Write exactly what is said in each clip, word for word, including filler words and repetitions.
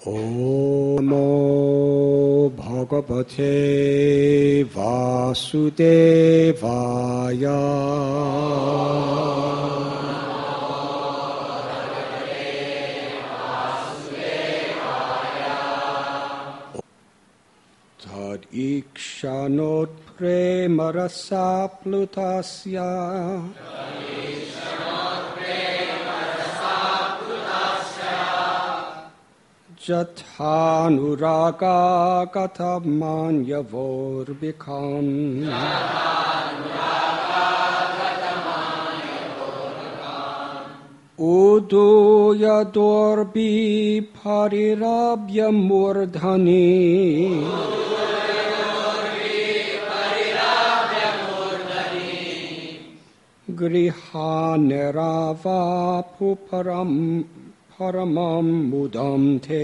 Om Namo Bhagavate Vasudevaya. Tad ikshanot premarasa plutasya. Jathanuraga katamanyavor bikam. Udu yadorbi parirabhya murdhani. Griha nerava puparam paramam mudam te.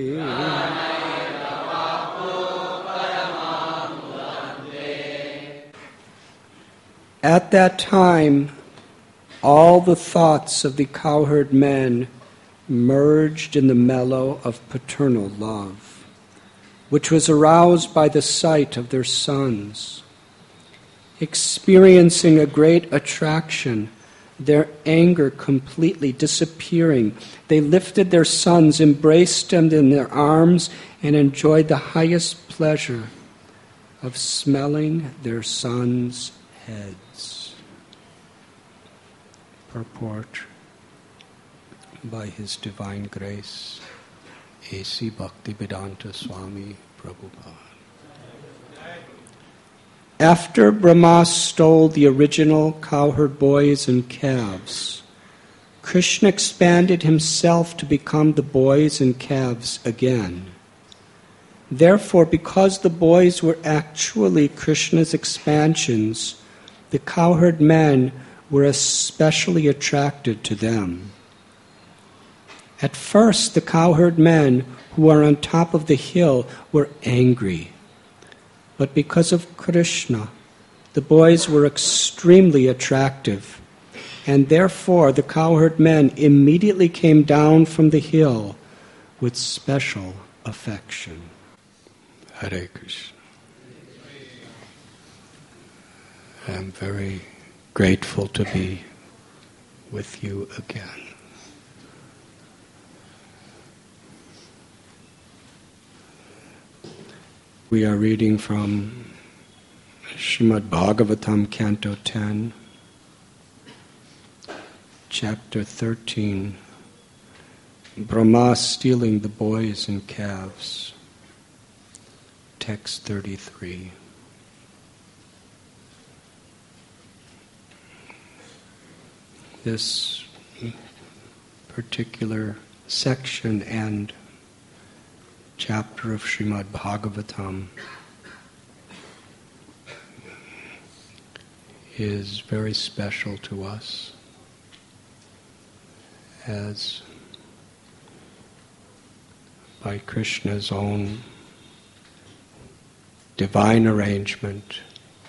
At that time, all the thoughts of the cowherd men merged in the mellow of paternal love, which was aroused by the sight of their sons. Experiencing a great attraction, their anger completely disappearing, they lifted their sons, embraced them in their arms, and enjoyed the highest pleasure of smelling their sons' heads. Purport by His Divine Grace, A C Bhaktivedanta Swami Prabhupada. After Brahma stole the original cowherd boys and calves, Krishna expanded himself to become the boys and calves again. Therefore, because the boys were actually Krishna's expansions, the cowherd men were especially attracted to them. At first, the cowherd men who were on top of the hill were angry. But because of Krishna, the boys were extremely attractive, and therefore the cowherd men immediately came down from the hill with special affection. Hare Krishna. I am very grateful to be with you again. We are reading from Srimad Bhagavatam, Canto ten, Chapter thirteen, Brahma stealing the boys and calves, Text thirty-three. This particular section and chapter of Srimad Bhagavatam is very special to us, as by Krishna's own divine arrangement,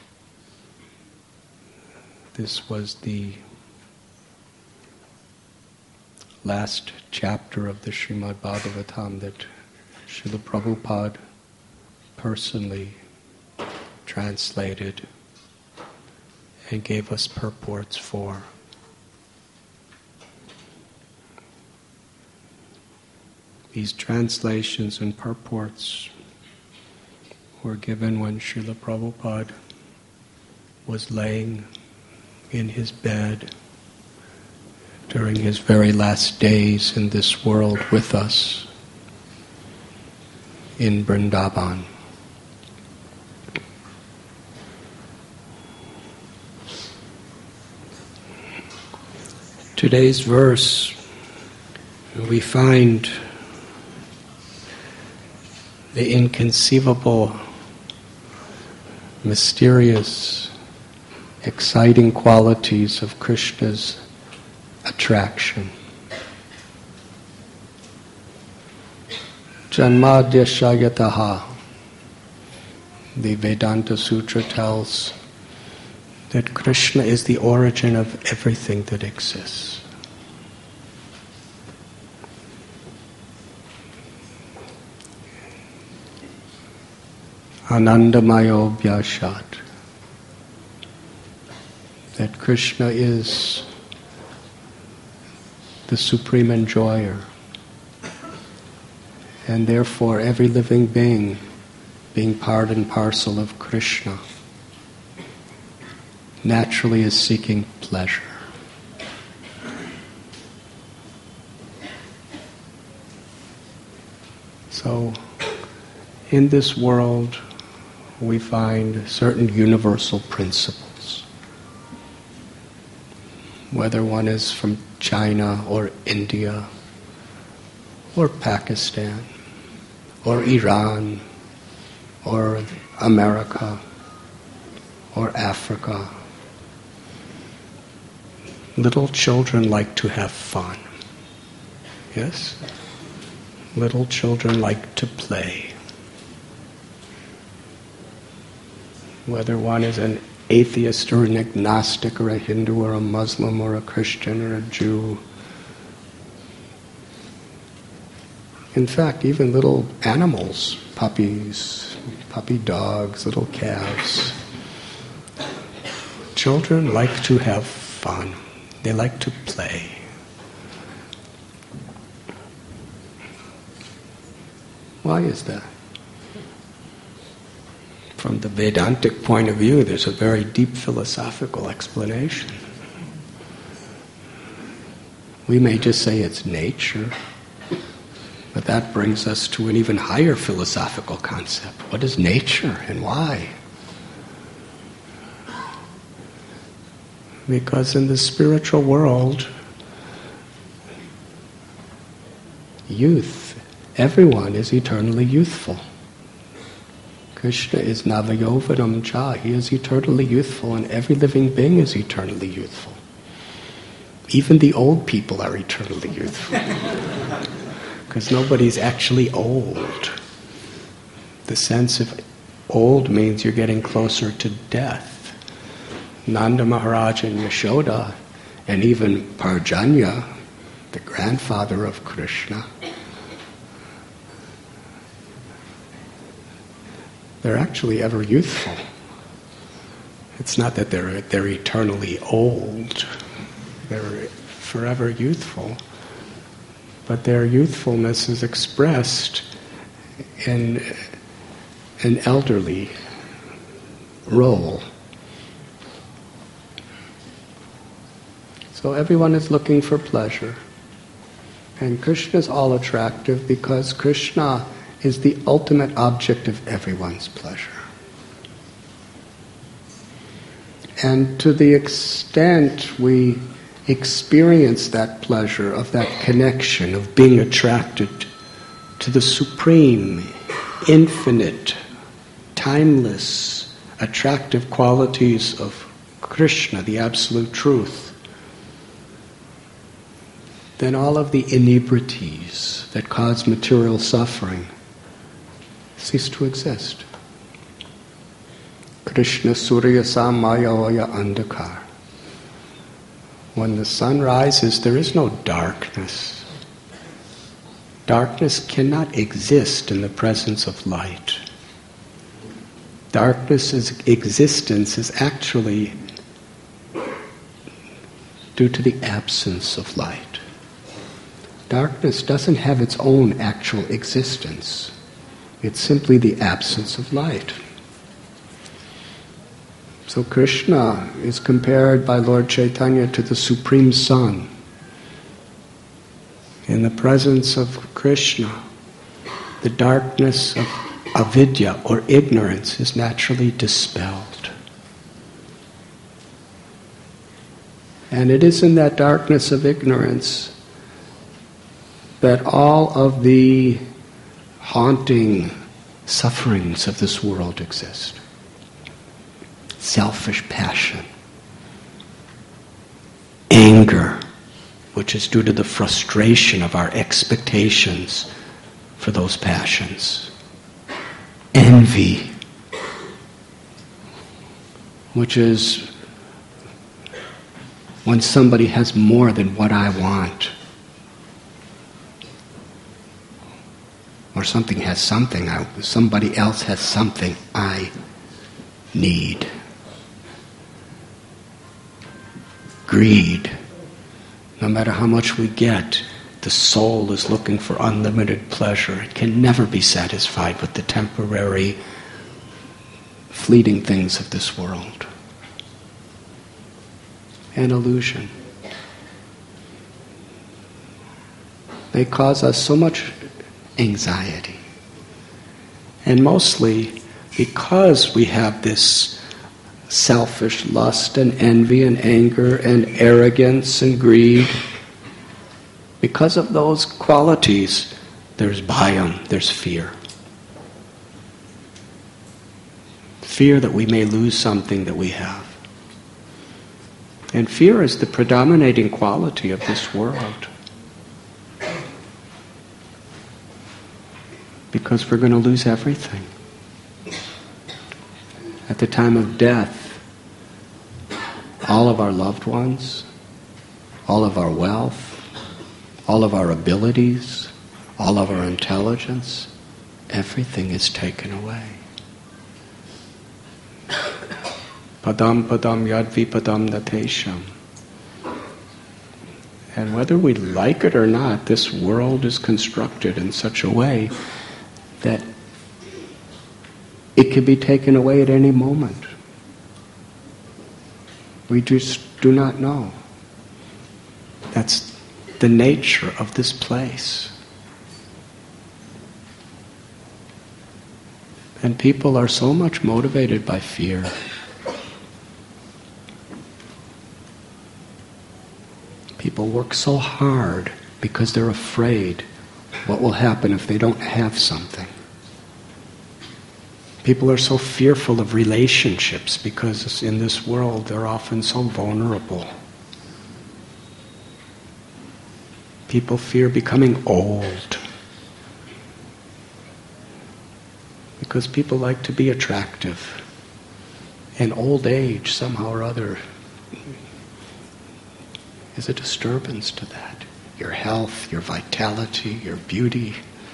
this was the last chapter of the Srimad Bhagavatam that Srila Prabhupada personally translated and gave us purports for. These translations and purports were given when Srila Prabhupada was laying in his bed during his very last days in this world with us in Vrindavan. Today's verse, we find the inconceivable, mysterious, exciting qualities of Krishna's attraction. Janmadhyashayataha. The Vedanta Sutra tells that Krishna is the origin of everything that exists. Anandamayo Vyashat. That Krishna is the supreme enjoyer, and therefore every living being, being part and parcel of Krishna, naturally is seeking pleasure. So, in this world, we find certain universal principles. Whether one is from China or India or Pakistan or Iran or America or Africa, little children like to have fun. Yes? Little children like to play. Whether one is an atheist or an agnostic or a Hindu or a Muslim or a Christian or a Jew. In fact, even little animals, puppies, puppy dogs, little calves. Children like to have fun. They like to play. Why is that? From the Vedantic point of view, there's a very deep philosophical explanation. We may just say it's nature, but that brings us to an even higher philosophical concept. What is nature and why? Because in the spiritual world, youth, everyone is eternally youthful. Krishna is Navayovanam Cha. He is eternally youthful, and every living being is eternally youthful. Even the old people are eternally youthful. Because nobody's actually old. The sense of old means you're getting closer to death. Nanda Maharaj and Yashoda, and even Parjanya, the grandfather of Krishna, they're actually ever youthful. It's not that they're they're eternally old. They're forever youthful. But their youthfulness is expressed in an elderly role. So everyone is looking for pleasure. And Krishna is all attractive because Krishna is the ultimate object of everyone's pleasure. And to the extent we experience that pleasure of that connection, of being attracted to the supreme, infinite, timeless, attractive qualities of Krishna, the absolute truth, then all of the inebrities that cause material suffering cease to exist. Krishna Surya Samayavaya Andhakar. When the sun rises, there is no darkness. Darkness cannot exist in the presence of light. Darkness's existence is actually due to the absence of light. Darkness doesn't have its own actual existence. It's simply the absence of light. So Krishna is compared by Lord Chaitanya to the supreme sun. In the presence of Krishna, the darkness of avidya or ignorance is naturally dispelled. And it is in that darkness of ignorance that all of the haunting sufferings of this world exist. Selfish passion, anger, which is due to the frustration of our expectations for those passions, envy, which is when somebody has more than what I want. or something has something, I, somebody else has something I need. Greed. No matter how much we get, the soul is looking for unlimited pleasure. It can never be satisfied with the temporary, fleeting things of this world. An illusion. They cause us so much anxiety. And mostly because we have this selfish lust and envy and anger and arrogance and greed, because of those qualities, there's bhayam, there's fear. Fear that we may lose something that we have. And fear is the predominating quality of this world. Because we're going to lose everything. At the time of death, all of our loved ones, all of our wealth, all of our abilities, all of our intelligence, everything is taken away. Padam padam yadvi padam natesham. And whether we like it or not, this world is constructed in such a way that it can be taken away at any moment. We just do not know. That's the nature of this place. And people are so much motivated by fear. People work so hard because they're afraid what will happen if they don't have something. People are so fearful of relationships because in this world they're often so vulnerable. People fear becoming old because people like to be attractive. And old age, somehow or other, is a disturbance to that. Your health, your vitality, your beauty,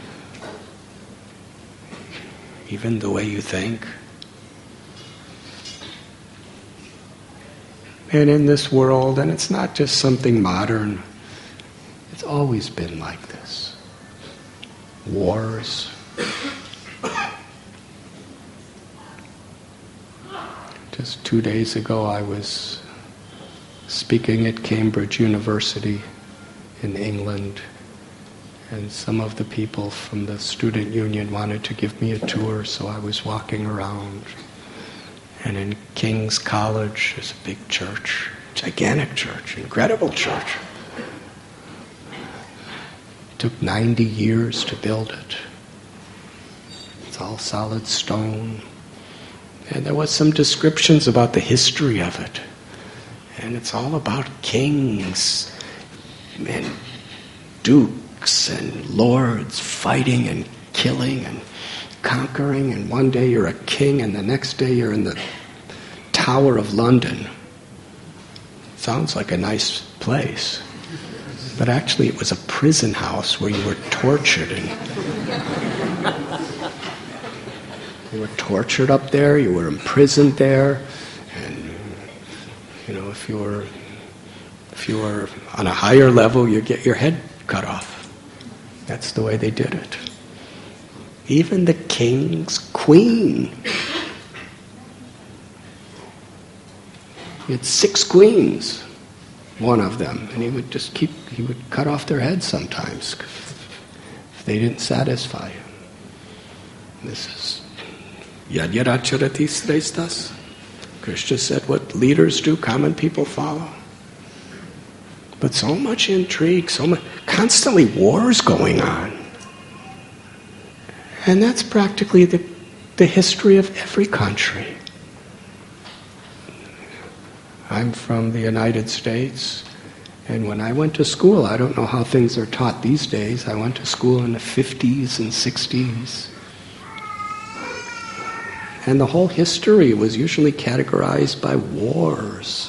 even the way you think. And in this world, and it's not just something modern, it's always been like this. Wars. Just two days ago I was speaking at Cambridge University in England, and some of the people from the student union wanted to give me a tour, so I was walking around. And in King's College, there's a big church, gigantic church, incredible church. It took ninety years to build it. It's all solid stone. And there was some descriptions about the history of it. And it's all about kings and dukes and lords fighting and killing and conquering. And one day you're a king and the next day you're in the Tower of London. Sounds like a nice place. But actually it was a prison house where you were tortured. And you were tortured up there, you were imprisoned there. You know, if you were if you were on a higher level, you get your head cut off. That's the way they did it. Even the king's queen. He had six queens, one of them, and he would just keep, he would cut off their heads sometimes if they didn't satisfy him. This is Yad Yaracharati Srestas. Krishna said what leaders do, common people follow. But so much intrigue, so much, constantly wars going on. And that's practically the, the history of every country. I'm from the United States, and when I went to school, I don't know how things are taught these days. I went to school in the fifties and sixties. And the whole history was usually categorized by wars.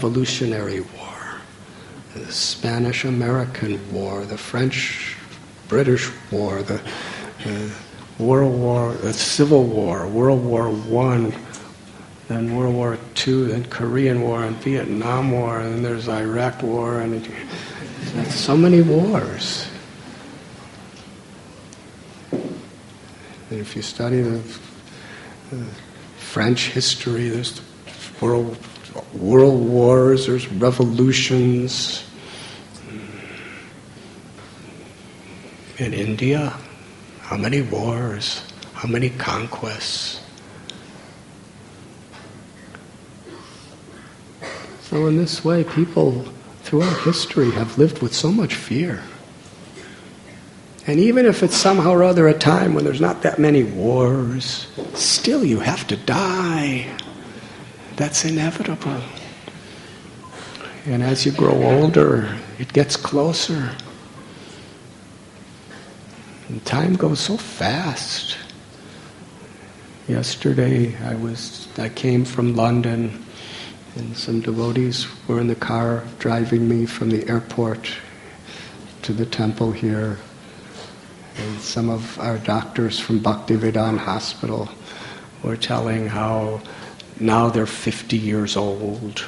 Revolutionary War, the Spanish-American War, the French British War, the uh, World War, the Civil War, World War One, then World War Two, then Korean War, and Vietnam War, and then there's Iraq War, and it, so many wars. And if you study the, the French history, there's world world wars, there's revolutions. In India, how many wars, how many conquests. So in this way, people throughout history have lived with so much fear. And even if it's somehow or other a time when there's not that many wars, still you have to die. That's inevitable. And as you grow older, it gets closer. And time goes so fast. Yesterday I was I came from London, and some devotees were in the car driving me from the airport to the temple here. And some of our doctors from Bhaktivedanta Hospital were telling how now they're fifty years old.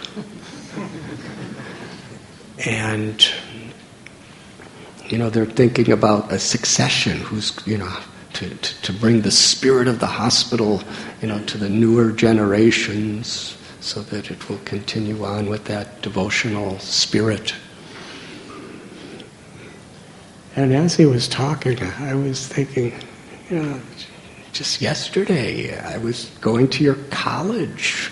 And, you know, they're thinking about a succession who's, you know, to, to, to bring the spirit of the hospital, you know, to the newer generations so that it will continue on with that devotional spirit. And as he was talking, I was thinking, you know, just yesterday I was going to your college.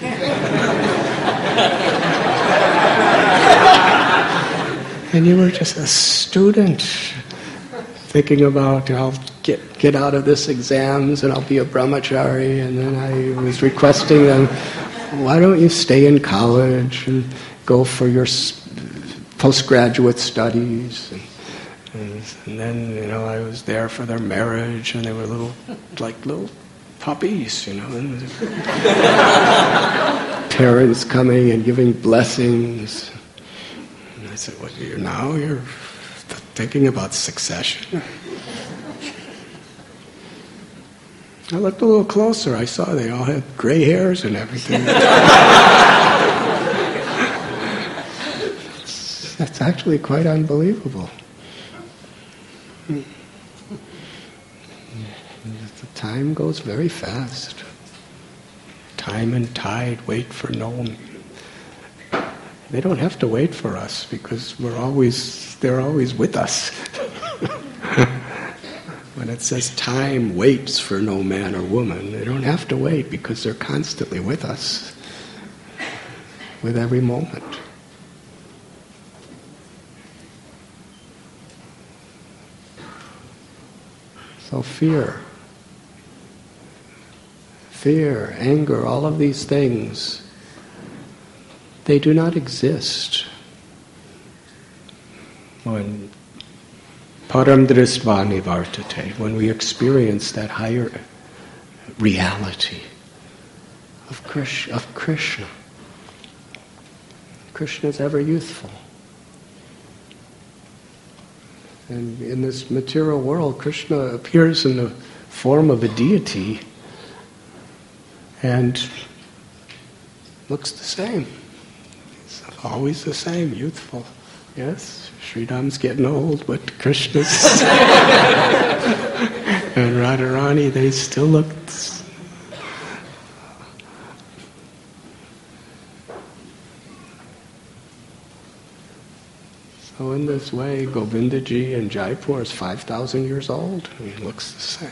And you were just a student thinking about, I'll get get out of this exams and I'll be a brahmachari. And then I was requesting them, why don't you stay in college and go for your postgraduate studies? And, and, and then, you know, I was there for their marriage, and they were little, like little puppies, you know. And parents coming and giving blessings. And I said, "What? You're now you're thinking about succession?" I looked a little closer. I saw they all had gray hairs and everything. That's actually quite unbelievable. The time goes very fast. Time and tide wait for no one. They don't have to wait for us because we're always, they're always with us. When it says time waits for no man or woman, they don't have to wait because they're constantly with us, with every moment. So fear, fear, anger, all of these things, they do not exist. When param dristva nivartate, when we experience that higher reality of Krishna, of Krishna. Krishna is ever youthful. And in this material world, Krishna appears in the form of a deity and looks the same. He's always the same, youthful. Yes, Sri Ram's getting old, but Krishna's and Radharani, they still look. So in this way, Govindaji in Jaipur is five thousand years old, and he looks the same.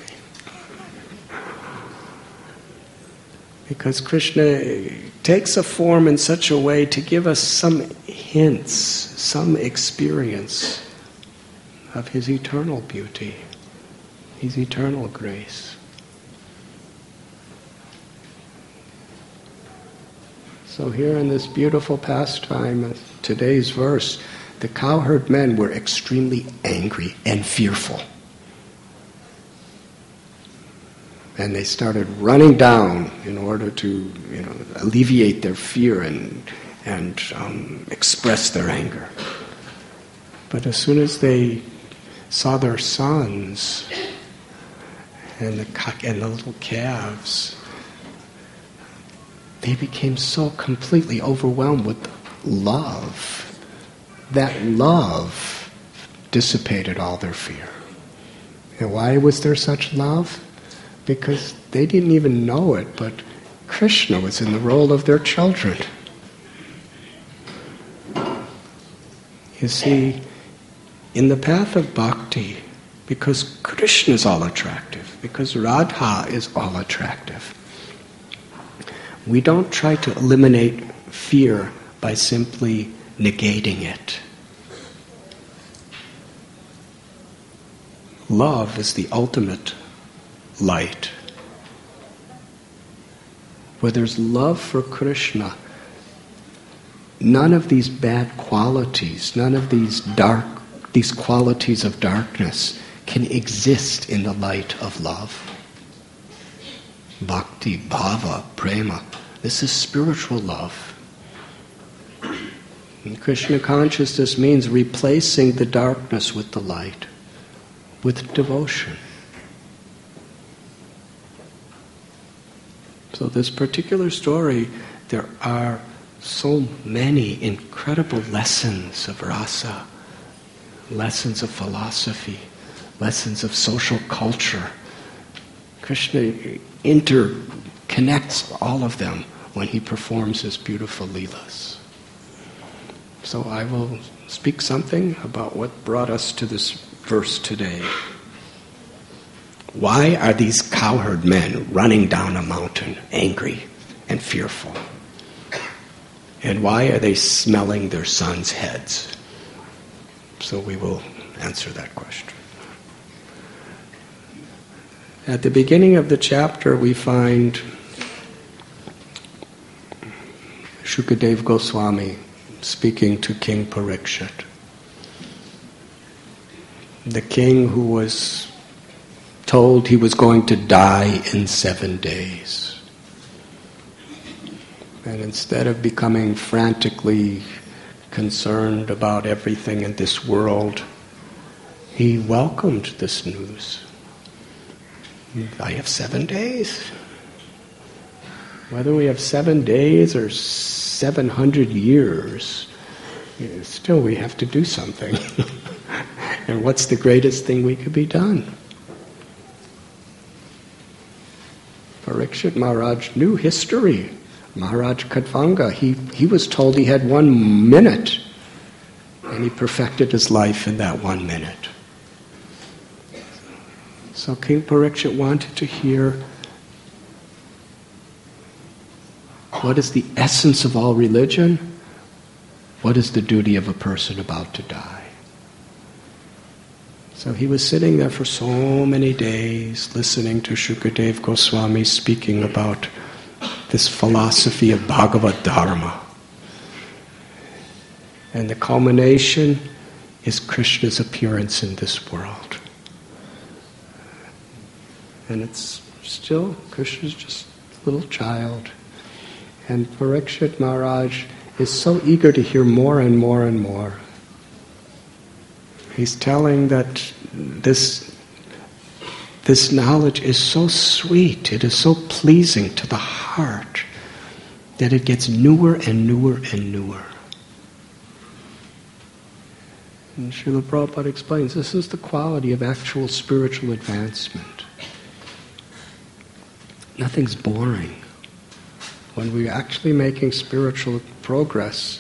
Because Krishna takes a form in such a way to give us some hints, some experience of his eternal beauty, his eternal grace. So here in this beautiful pastime, today's verse, the cowherd men were extremely angry and fearful. And they started running down in order to, you know, alleviate their fear and and um, express their anger. But as soon as they saw their sons and the, and the little calves, they became so completely overwhelmed with love. That love dissipated all their fear. And why was there such love? Because they didn't even know it, but Krishna was in the role of their children. You see, in the path of bhakti, because Krishna is all attractive, because Radha is all attractive, we don't try to eliminate fear by simply negating it. Love is the ultimate light. Where there's love for Krishna, none of these bad qualities, none of these dark, these qualities of darkness can exist in the light of love. Bhakti, bhava, prema, this is spiritual love. And Krishna consciousness means replacing the darkness with the light, with devotion. So this particular story, there are so many incredible lessons of rasa, lessons of philosophy, lessons of social culture. Krishna interconnects all of them when he performs his beautiful leelas. So I will speak something about what brought us to this verse today. Why are these cowherd men running down a mountain, angry and fearful? And why are they smelling their sons' heads? So we will answer that question. At the beginning of the chapter, we find Shukadeva Goswami speaking to King Parikshit, the king who was told he was going to die in seven days. And instead of becoming frantically concerned about everything in this world, he welcomed this news. I have seven days. Whether we have seven days or seven hundred years, still we have to do something. And what's the greatest thing we could be done? Parikshit Maharaj knew history. Maharaj Kadvanga, he, he was told he had one minute, and he perfected his life in that one minute. So King Parikshit wanted to hear what is the essence of all religion, what is the duty of a person about to die. So he was sitting there for so many days, listening to Shukadeva Goswami speaking about this philosophy of Bhagavad Dharma. And the culmination is Krishna's appearance in this world. And it's still, Krishna's just a little child. And Parikshit Maharaj is so eager to hear more and more and more. He's telling that this, this knowledge is so sweet, it is so pleasing to the heart, that it gets newer and newer and newer. And Srila Prabhupada explains, this is the quality of actual spiritual advancement. Nothing's boring. When we're actually making spiritual progress,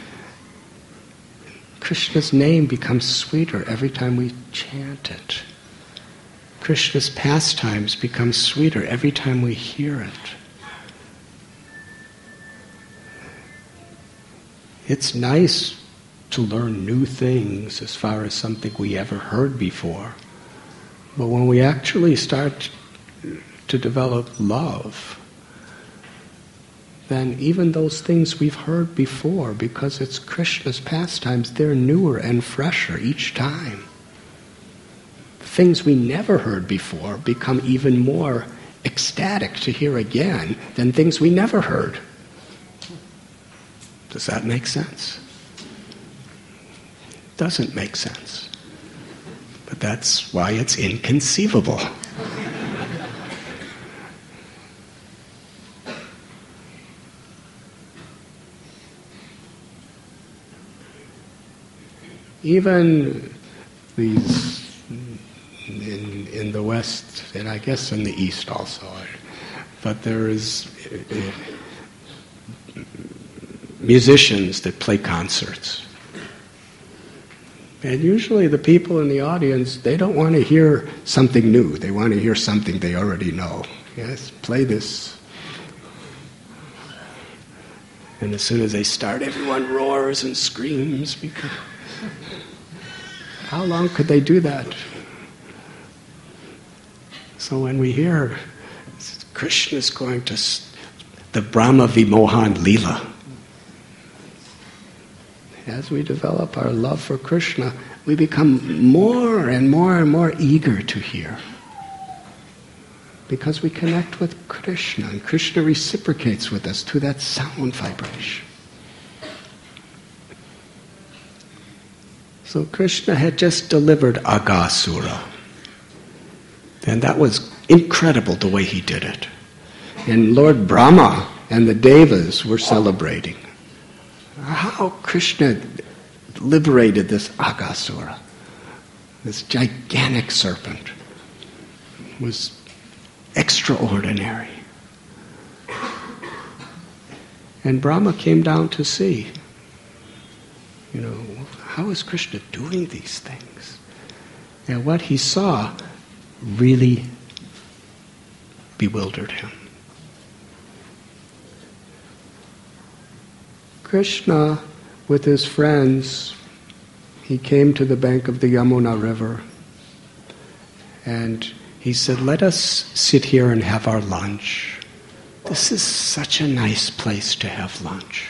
Krishna's name becomes sweeter every time we chant it. Krishna's pastimes become sweeter every time we hear it. It's nice to learn new things as far as something we ever heard before. But when we actually start to develop love, then even those things we've heard before, because it's Krishna's pastimes, they're newer and fresher each time. Things we never heard before become even more ecstatic to hear again than things we never heard. Does that make sense? It doesn't make sense. But that's why it's inconceivable. Even these in, in the West, and I guess in the East also, but there is uh, musicians that play concerts. And usually the people in the audience, they don't want to hear something new. They want to hear something they already know. Yes, play this. And as soon as they start, everyone roars and screams because... How long could they do that? So when we hear Krishna is going to the Brahma Vimohan Leela, as we develop our love for Krishna, we become more and more and more eager to hear. Because we connect with Krishna, and Krishna reciprocates with us through that sound vibration. So Krishna had just delivered Aghasura. And that was incredible the way he did it. And Lord Brahma and the Devas were celebrating. How Krishna liberated this Aghasura, this gigantic serpent, was extraordinary. And Brahma came down to see, you know, how is Krishna doing these things? And what he saw really bewildered him. Krishna, with his friends, he came to the bank of the Yamuna River, and he said, let us sit here and have our lunch. This is such a nice place to have lunch.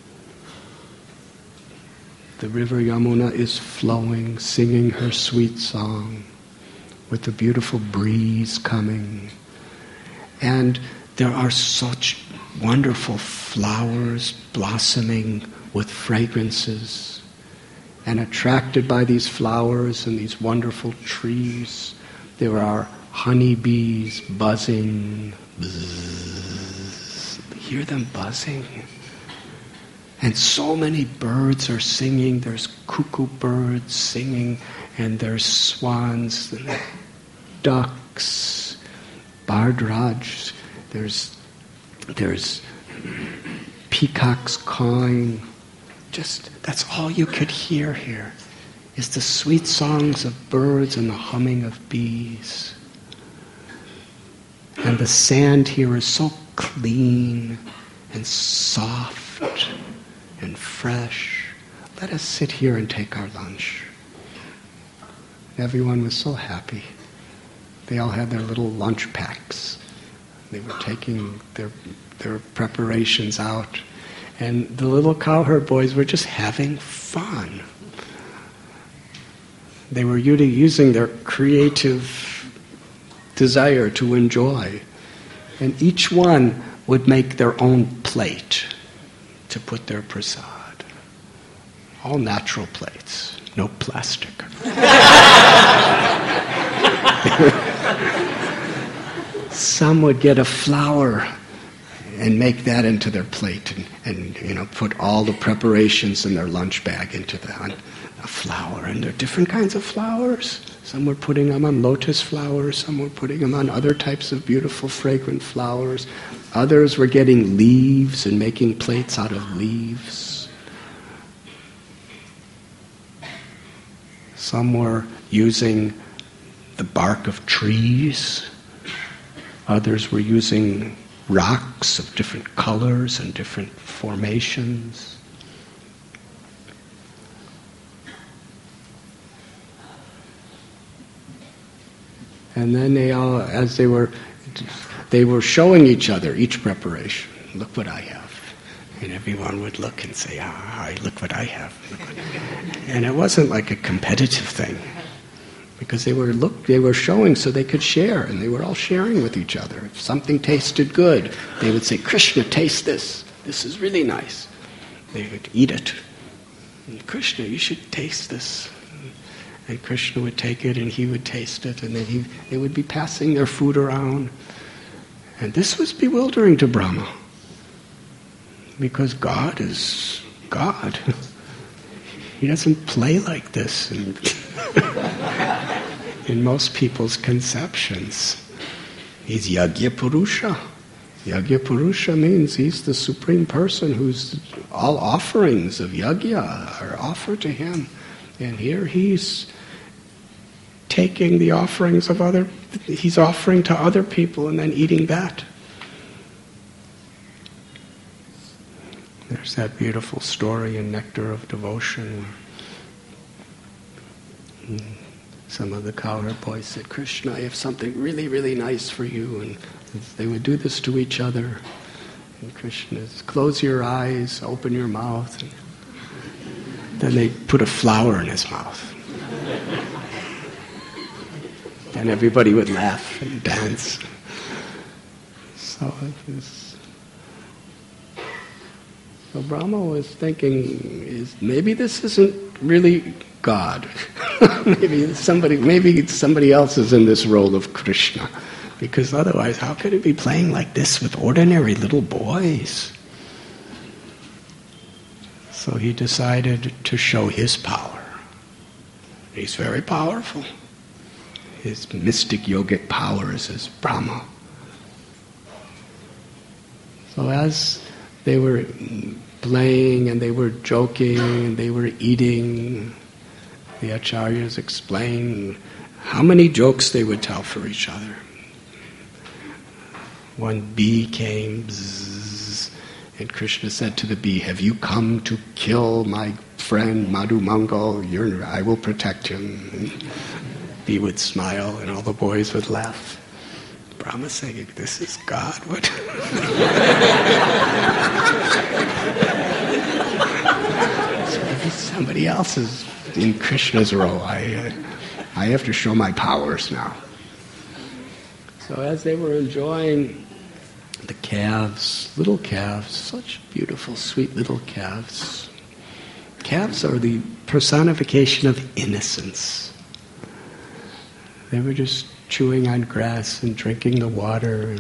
The river Yamuna is flowing, singing her sweet song, with the beautiful breeze coming. And there are such wonderful flowers blossoming with fragrances. And attracted by these flowers and these wonderful trees, there are honeybees buzzing. Buzz. Hear them buzzing. And so many birds are singing. There's cuckoo birds singing, and there's swans, and ducks, bardraj. There's there's peacocks cawing. Just that's all you could hear here, is the sweet songs of birds and the humming of bees. And the sand here is so clean and soft and fresh. Let us sit here and take our lunch. Everyone was so happy. They all had their little lunch packs. They were taking their their preparations out. And the little cowherd boys were just having fun. They were using their creative desire to enjoy. And each one would make their own plate to put their prasad. All natural plates, no plastic. Some would get a flower and make that into their plate, and, and you know, put all the preparations in their lunch bag into the a flower. And there are different kinds of flowers. Some were putting them on lotus flowers, some were putting them on other types of beautiful fragrant flowers. Others were getting leaves and making plates out of leaves. Some were using the bark of trees. Others were using rocks of different colors and different formations. And then they all, as they were, they were showing each other each preparation. Look what I have. And everyone would look and say, ah, look what I have. And it wasn't like a competitive thing. Because they were look, they were showing so they could share, and they were all sharing with each other. If something tasted good, they would say, Krishna, taste this. This is really nice. They would eat it. And Krishna, you should taste this. And Krishna would take it and he would taste it, and then he, they would be passing their food around. And this was bewildering to Brahma, because God is God. He doesn't play like this in, in most people's conceptions. He's Yagya Purusha. Yagya Purusha means he's the supreme person whose all offerings of yagya are offered to him. And here he's taking the offerings of other, he's offering to other people and then eating that. There's that beautiful story in Nectar of Devotion. Some of the cowherd boys said, Krishna, I have something really, really nice for you. And they would do this to each other. And Krishna says, close your eyes, open your mouth. And then they put a flower in his mouth. And everybody would laugh and dance. So it was, so Brahma was thinking, is maybe this isn't really God. maybe somebody, maybe somebody else is in this role of Krishna, because otherwise, how could it be playing like this with ordinary little boys? So he decided to show his power. He's very powerful. His mystic yogic powers as Brahma. So as they were playing and they were joking and they were eating, the acharyas explained how many jokes they would tell for each other. One bee came, bzzz, and Krishna said to the bee, have you come to kill my friend Madhu Mangal? You're, I will protect him. And bee would smile and all the boys would laugh. Brahma saying, this is God? What? Somebody else is in Krishna's role. I, uh, I have to show my powers now. So as they were enjoying the calves, little calves, such beautiful, sweet little calves. Calves are the personification of innocence. They were just chewing on grass and drinking the water.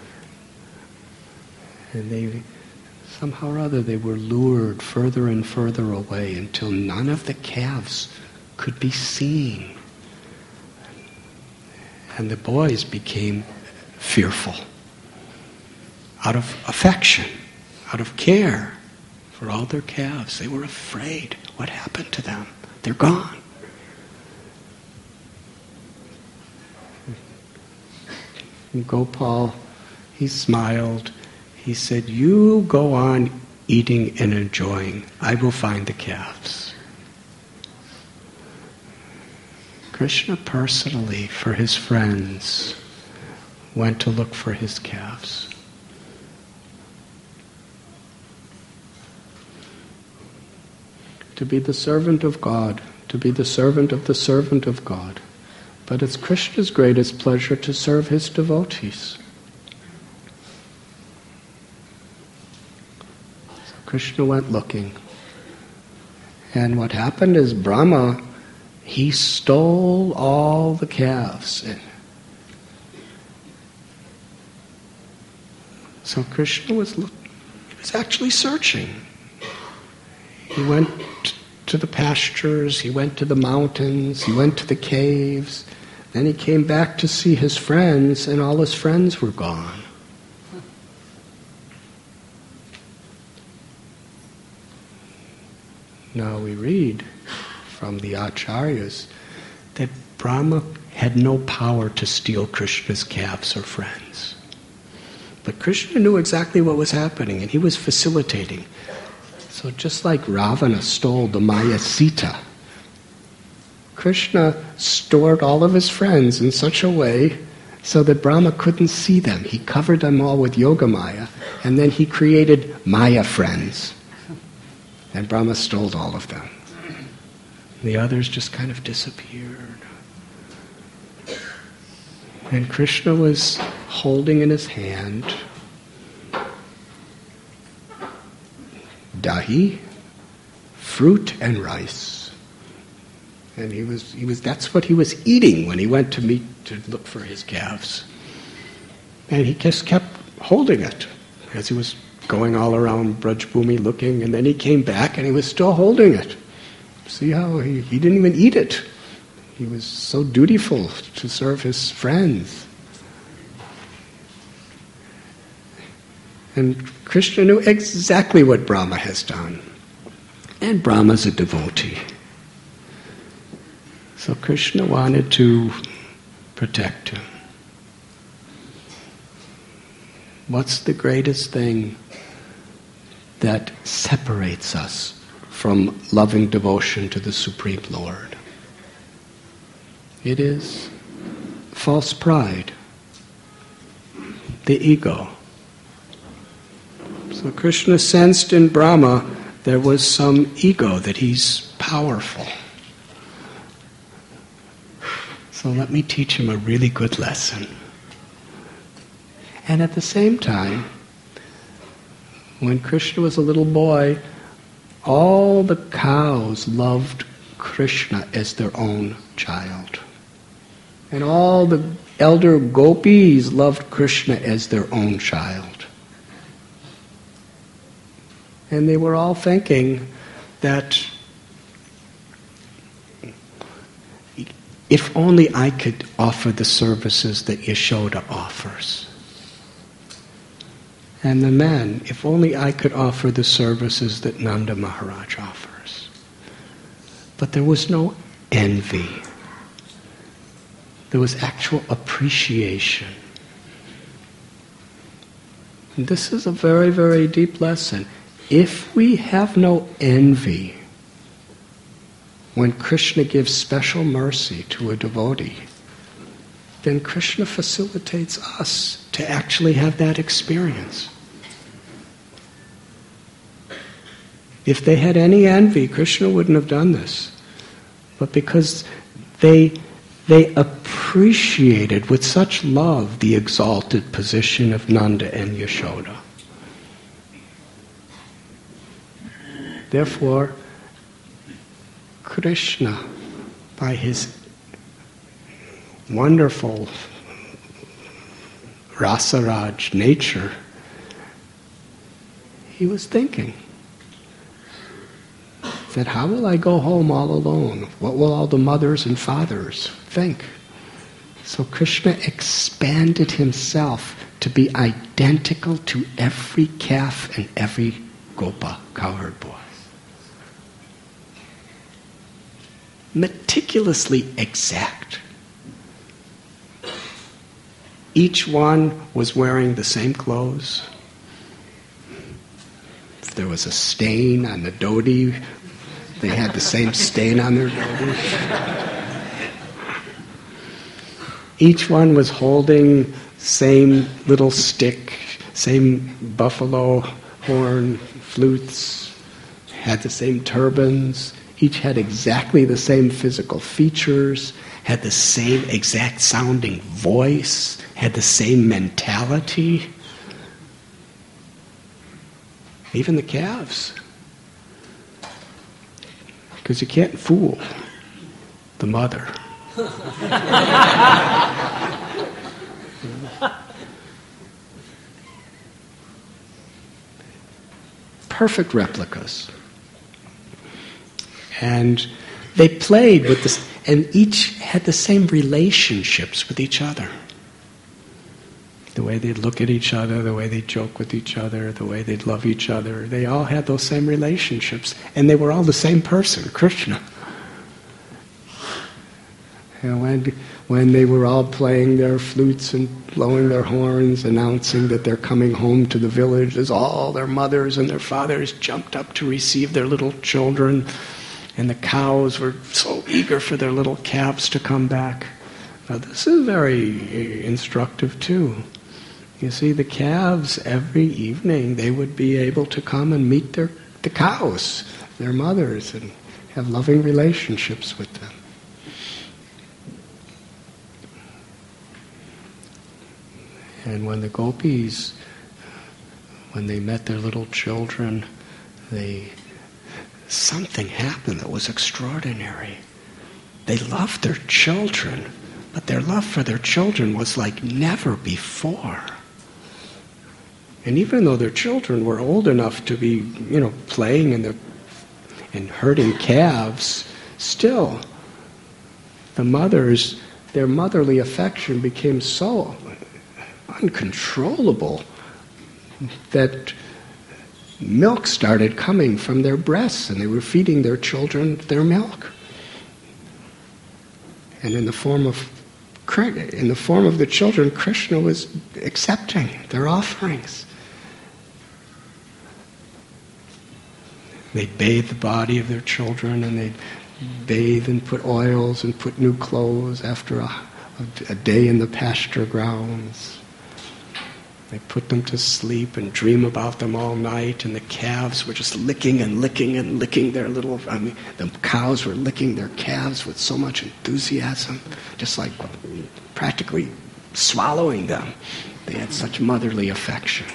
And they, somehow or other, they were lured further and further away until none of the calves could be seen. And the boys became fearful. Out of affection, out of care for all their calves. They were afraid. What happened to them? They're gone. And Gopal, he smiled. He said, you go on eating and enjoying. I will find the calves. Krishna personally, for his friends, went to look for his calves. To be the servant of God, to be the servant of the servant of God. But it's Krishna's greatest pleasure to serve his devotees. So Krishna went looking. And what happened is Brahma, he stole all the calves. So Krishna was, look, he was actually searching. He went to the pastures, he went to the mountains, he went to the caves. Then he came back to see his friends, and all his friends were gone. Now we read from the acharyas that Brahma had no power to steal Krishna's calves or friends. But Krishna knew exactly what was happening, and he was facilitating. So just like Ravana stole the Maya Sita, Krishna stored all of his friends in such a way so that Brahma couldn't see them. He covered them all with Yogamaya, and then he created Maya friends. And Brahma stole all of them. The others just kind of disappeared. And Krishna was holding in his hand dahi, fruit and rice. And he was, he was, that's what he was eating when he went to meet, to look for his calves. And he just kept holding it as he was going all around Brajbhumi looking, and then he came back and he was still holding it. See how he, he didn't even eat it. He was so dutiful to serve his friends. And Krishna knew exactly what Brahma has done. And Brahma's a devotee. So Krishna wanted to protect him. What's the greatest thing that separates us from loving devotion to the Supreme Lord? It is false pride, the ego. So Krishna sensed in Brahma there was some ego, that he's powerful. So let me teach him a really good lesson. And at the same time, when Krishna was a little boy, all the cows loved Krishna as their own child. And all the elder gopis loved Krishna as their own child. And they were all thinking that if only I could offer the services that Yashoda offers. And the men, if only I could offer the services that Nanda Maharaj offers. But there was no envy. There was actual appreciation. And this is a very, very deep lesson. If we have no envy, when Krishna gives special mercy to a devotee, then Krishna facilitates us to actually have that experience. If they had any envy, Krishna wouldn't have done this. But because they, they appreciated with such love the exalted position of Nanda and Yashoda. Therefore, Krishna, by his wonderful Rasaraj nature, he was thinking that how will I go home all alone? What will all the mothers and fathers think? So Krishna expanded himself to be identical to every calf and every gopa, cowherd boy. Meticulously exact. Each one was wearing the same clothes. If there was a stain on the dhoti, they had the same stain on their dhoti. Each one was holding same little stick, same buffalo horn flutes, had the same turbans. Each had exactly the same physical features, had the same exact sounding voice, had the same mentality. Even the calves. Because you can't fool the mother. Perfect replicas. And they played with this, and each had the same relationships with each other. The way they'd look at each other, the way they'd joke with each other, the way they'd love each other. They all had those same relationships, and they were all the same person, Krishna. And when, when they were all playing their flutes and blowing their horns, announcing that they're coming home to the village, as all their mothers and their fathers jumped up to receive their little children, and the cows were so eager for their little calves to come back. Now this is very instructive too. You see, the calves, every evening, they would be able to come and meet their the cows, their mothers, and have loving relationships with them. And when the gopis, when they met their little children, they something happened that was extraordinary. They loved their children, but their love for their children was like never before. And even though their children were old enough to be, you know, playing in the and herding calves, still, the mothers, their motherly affection became so uncontrollable that milk started coming from their breasts, and they were feeding their children their milk. And in the form of in the form of the children, Krishna was accepting their offerings. They'd bathe the body of their children, and they'd bathe and put oils and put new clothes after a, a day in the pasture grounds. They put them to sleep and dream about them all night, and the calves were just licking and licking and licking their little, I mean, the cows were licking their calves with so much enthusiasm, just like practically swallowing them. They had such motherly affection.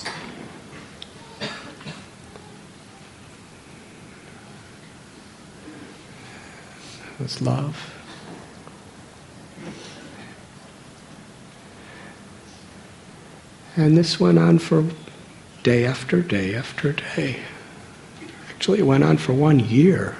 It was love. And this went on for day after day after day. Actually, it went on for one year.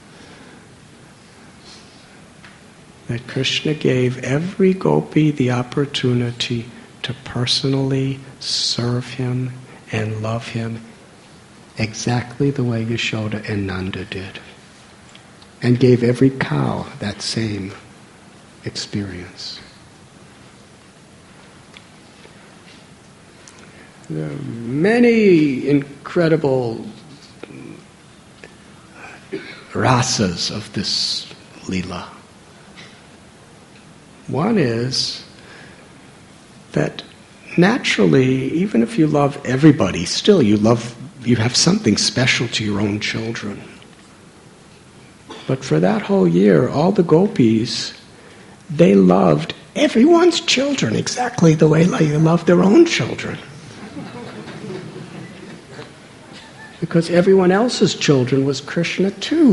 That Krishna gave every gopi the opportunity to personally serve him and love him exactly the way Yashoda and Nanda did. And gave every cow that same experience. There are many incredible rasas of this Leela. One is that naturally, even if you love everybody, still you love, you have something special to your own children. But for that whole year, all the gopis, they loved everyone's children exactly the way they loved their own children. Because everyone else's children was Krishna too.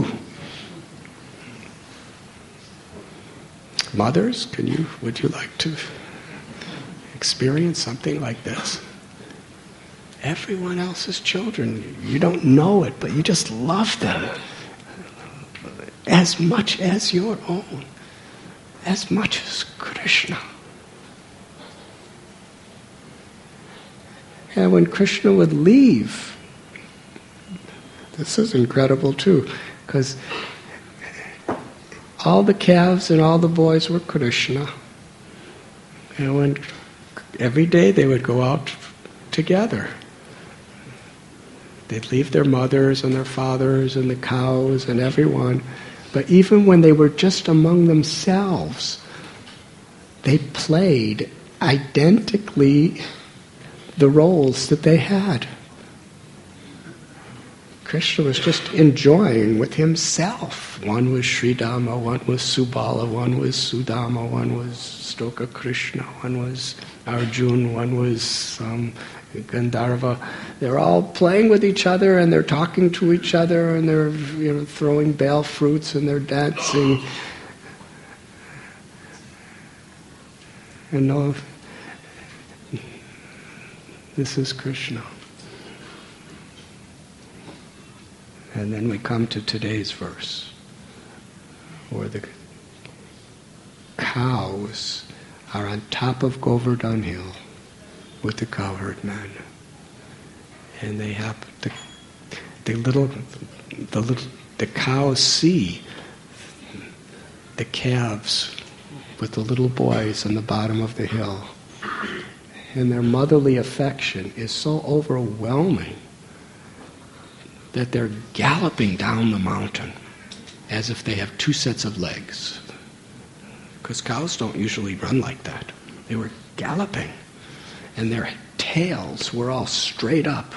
Mothers, can you, would you like to experience something like this? Everyone else's children, you don't know it, but you just love them as much as your own, as much as Krishna. And when Krishna would leave, this is incredible too, because all the calves and all the boys were Krishna. And when every day they would go out together. They'd leave their mothers and their fathers and the cows and everyone. But even when they were just among themselves, they played identically the roles that they had. Krishna was just enjoying with himself. One was Sridhama, one was Subala, one was Sudama, one was Stoka Krishna, one was Arjuna, one was um, Gandharva. They're all playing with each other, and they're talking to each other, and they're, you know, throwing bale fruits, and they're dancing. And no, this is Krishna. And then we come to today's verse, where the cows are on top of Govardhan Hill with the cowherd men, and they have the, the little, the little, the cows see the calves with the little boys on the bottom of the hill, and their motherly affection is so overwhelming that they're galloping down the mountain as if they have two sets of legs. Because cows don't usually run like that. They were galloping, and their tails were all straight up.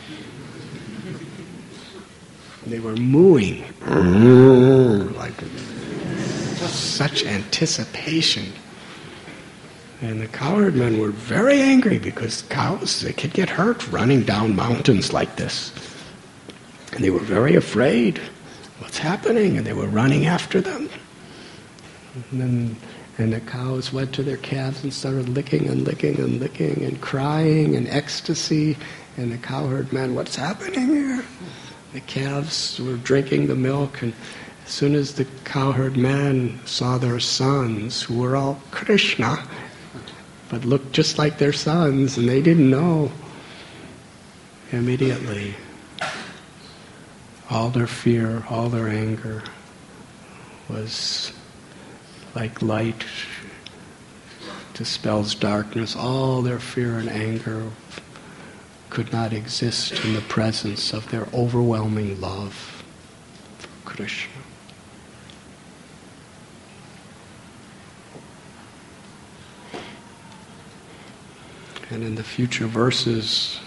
They were mooing, like such anticipation. And the cowherd men were very angry because cows, they could get hurt running down mountains like this. And they were very afraid. What's happening? And they were running after them. And then and the cows went to their calves and started licking and licking and licking and crying in ecstasy. And the cowherd man, what's happening here? The calves were drinking the milk, and as soon as the cowherd man saw their sons, who were all Krishna, but looked just like their sons, and they didn't know, immediately all their fear, all their anger was like light dispels darkness. All their fear and anger could not exist in the presence of their overwhelming love for Krishna. And in the future verses,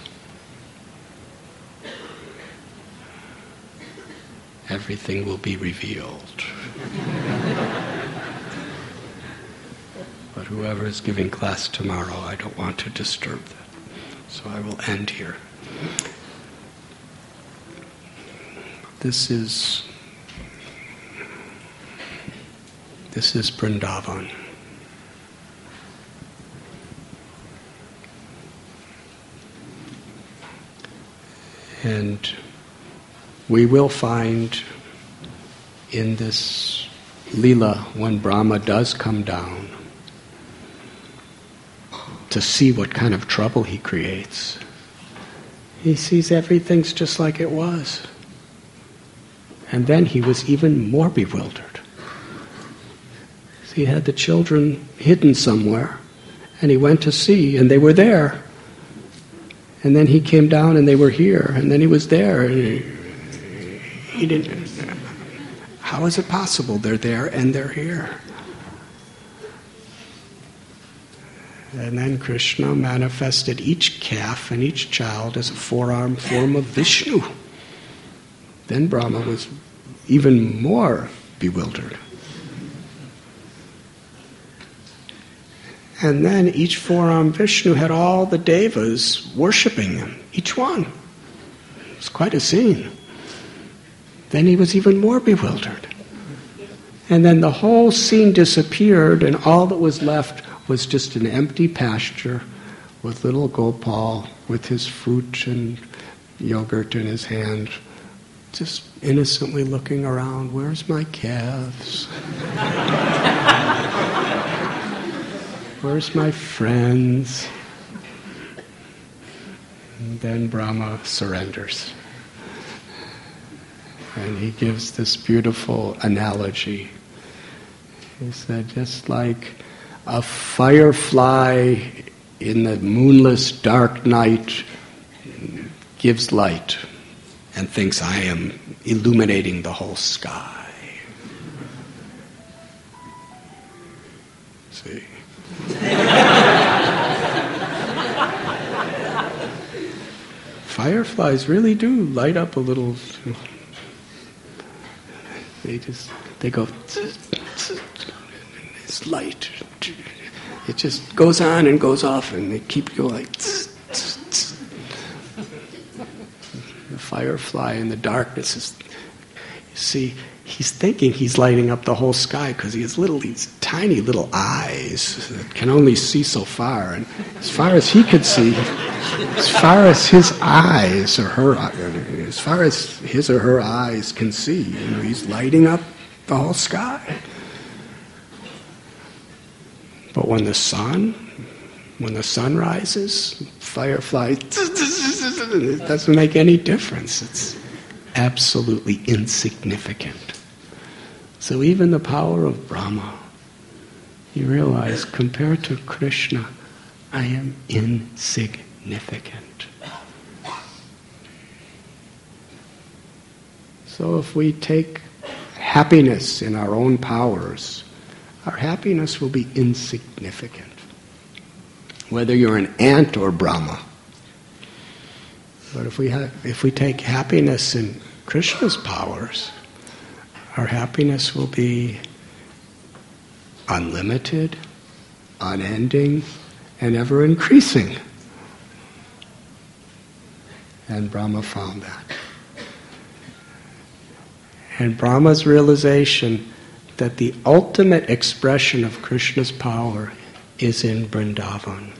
everything will be revealed. But whoever is giving class tomorrow, I don't want to disturb that. So I will end here. This is this is Vrindavan. And we will find in this Leela, when Brahma does come down to see what kind of trouble he creates, he sees everything's just like it was. And then he was even more bewildered. So he had the children hidden somewhere, and he went to see, and they were there. And then he came down, and they were here, and then he was there, and he, he didn't... How is it possible? They're there, and they're here. And then Krishna manifested each calf and each child as a four-armed form of Vishnu. Then Brahma was even more bewildered. And then each four-armed Vishnu had all the devas worshipping him, each one. It was quite a scene. Then he was even more bewildered. And then the whole scene disappeared, and all that was left was just an empty pasture with little Gopal with his fruit and yogurt in his hand, just innocently looking around. Where's my calves? Where's my friends? And then Brahma surrenders. And he gives this beautiful analogy. He said, just like a firefly in the moonless dark night gives light and thinks, I am illuminating the whole sky. See? Fireflies really do light up a little. They just, they go, it's light. It just goes on and goes off, and they keep going like, the firefly in the darkness is, you see, he's thinking he's lighting up the whole sky because he has little, these tiny little eyes that can only see so far. And as far as he could see, as far as his eyes or her, as far as his or her eyes can see, you know, he's lighting up the whole sky. But when the sun, when the sun rises, firefly, it doesn't make any difference. It's absolutely insignificant. So even the power of Brahma, you realize, compared to Krishna, I am insignificant. So if we take happiness in our own powers, our happiness will be insignificant. Whether you're an ant or Brahma. But if we have, if we take happiness in Krishna's powers, our happiness will be unlimited, unending, and ever increasing. And Brahma found that. And Brahma's realization that the ultimate expression of Krishna's power is in Vrindavan.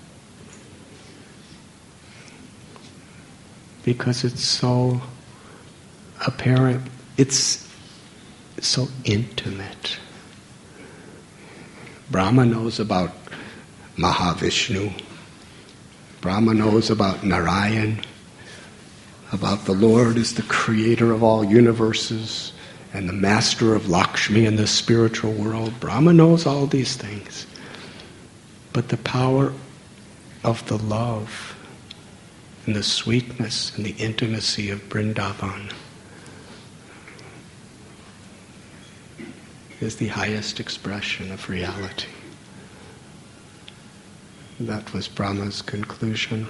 Because it's so apparent, it's so intimate. Brahma knows about Mahavishnu. Brahma knows about Narayan, about the Lord as the creator of all universes and the master of Lakshmi in the spiritual world. Brahma knows all these things. But the power of the love and the sweetness and the intimacy of Vrindavan is the highest expression of reality. That was Brahma's conclusion.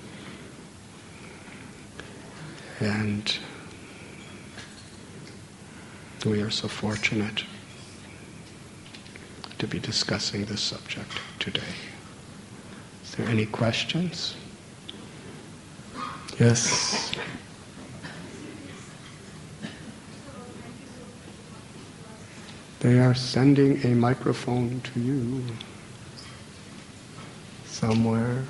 And we are so fortunate to be discussing this subject today. Is there any questions? Yes. They are sending a microphone to you somewhere.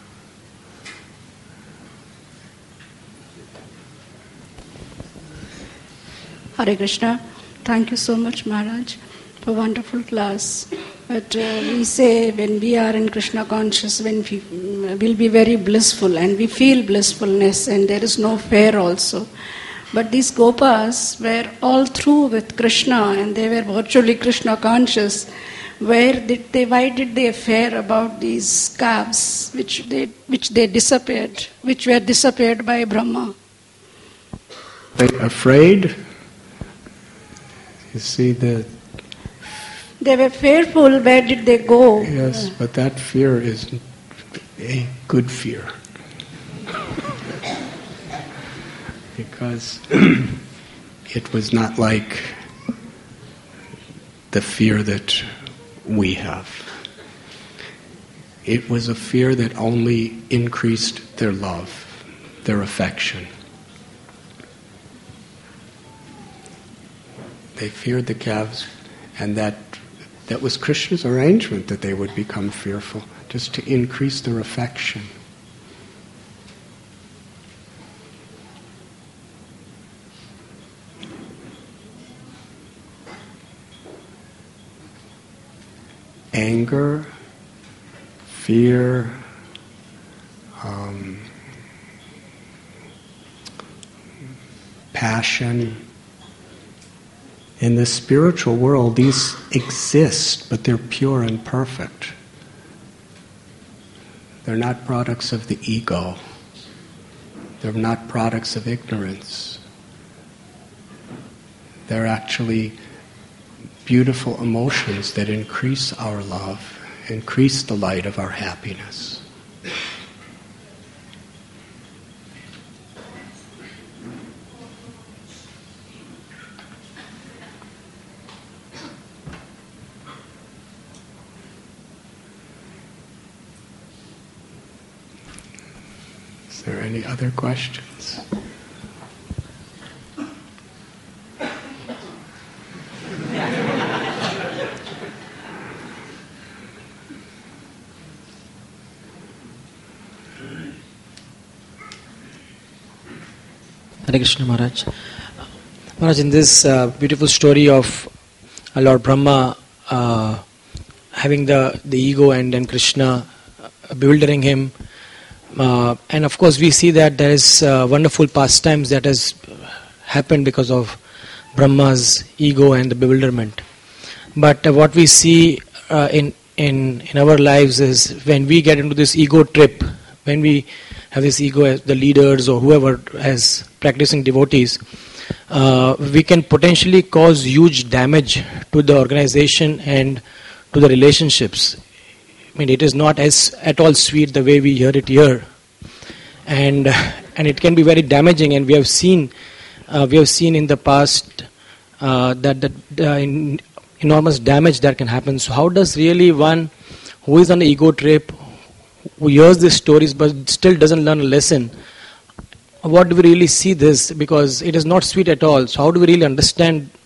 Hare Krishna. Thank you so much, Maharaj, for a wonderful class. But uh, we say when we are in Krishna conscious, when we will be very blissful and we feel blissfulness and there is no fear also. But these Gopas were all through with Krishna and they were virtually Krishna conscious. Where did they? Why did they fear about these calves, which they which they disappeared, which were disappeared by Brahma? They afraid. You see the. They were fearful. Where did they go? Yes, but that fear is a good fear. Because it was not like the fear that we have. It was a fear that only increased their love, their affection. They feared the calves, and that that was Krishna's arrangement, that they would become fearful, just to increase their affection. Anger, fear, um, passion. In the spiritual world, these exist, but they're pure and perfect. They're not products of the ego. They're not products of ignorance. They're actually beautiful emotions that increase our love, increase the light of our happiness. Is there any other questions? Hare Krishna Maharaj. Maharaj, in this uh, beautiful story of uh, Lord Brahma uh, having the, the ego and then Krishna uh, bewildering him, uh, and of course we see that there is uh, wonderful pastimes that has happened because of Brahma's ego and the bewilderment. But uh, what we see uh, in, in, in our lives is when we get into this ego trip, when we have this ego as the leaders or whoever as practicing devotees, uh, we can potentially cause huge damage to the organization and to the relationships. I mean, it is not as at all sweet the way we hear it here, and and it can be very damaging. And we have seen, uh, we have seen in the past uh, that the uh, in, enormous damage that can happen. So, how does really one who is on the ego trip, who hears these stories but still doesn't learn a lesson, what do we really see this? Because it is not sweet at all. So how do we really understand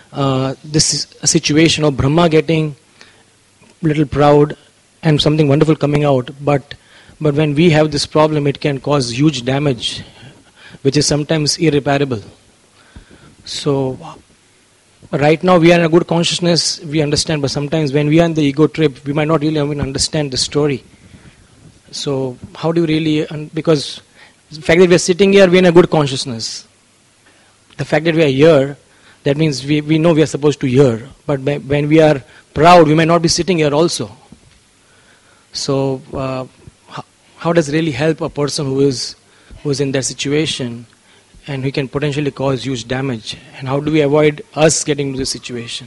uh, this is a situation of Brahma getting a little proud and something wonderful coming out, but but when we have this problem, it can cause huge damage, which is sometimes irreparable. So right now we are in a good consciousness, we understand, but sometimes when we are in the ego trip, we might not really even understand the story. So how do you really, because the fact that we are sitting here, we are in a good consciousness. The fact that we are here, that means we, we know we are supposed to hear. But when we are proud, we may not be sitting here also. So uh, how, how does it really help a person who is who is in that situation and who can potentially cause huge damage? And how do we avoid us getting into this situation?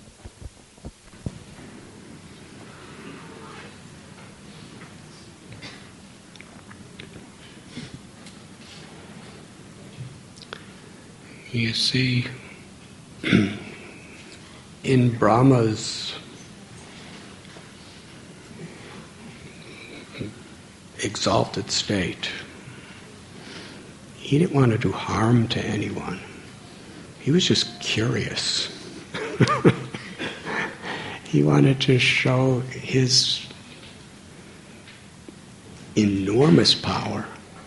You see, in Brahma's exalted state, he didn't want to do harm to anyone. He was just curious. He wanted to show his enormous power,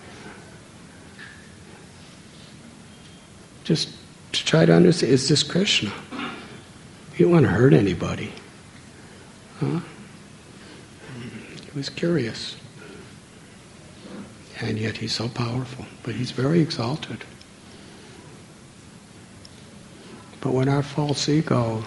just to try to understand, is this Krishna? He didn't want to hurt anybody. Huh? He was curious. And yet he's so powerful. But he's very exalted. But when our false ego,